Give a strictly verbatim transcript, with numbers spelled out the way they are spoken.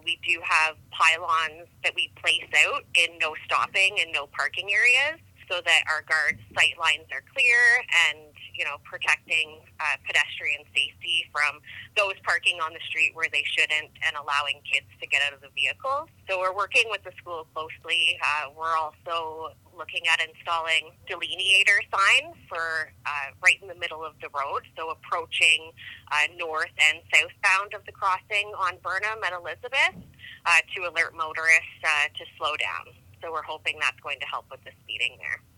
we do have pylons that we place out in no stopping and no parking areas so that our guards' sight lines are clear and, you know, protecting uh, pedestrian safety from those parking on the street where they shouldn't and allowing kids to get out of the vehicles. So we're working with the school closely. Uh, we're also looking at installing delineator signs for uh, right in the middle of the road, so approaching uh, north and southbound of the crossing on Burnham and Elizabeth uh, to alert motorists uh, to slow down. So we're hoping that's going to help with the speeding there.